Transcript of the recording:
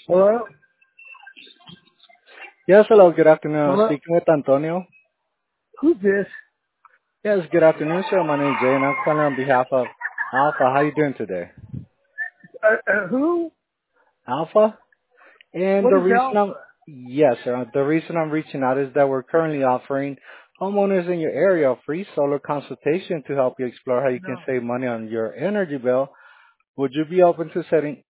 Hello? Yes, hello, good afternoon. I'm Hello? speaking with Antonio. Who's this? Yes, good afternoon, sir. My name is Jay, and I'm calling on behalf of Alpha. How you doing today? Who? Alpha? And What the is reason I'm, Alpha? yes, sir. The reason I'm reaching out is that we're currently offering homeowners in your area a free solar consultation to help you explore how you can No. save money on your energy bill. Would you be open to setting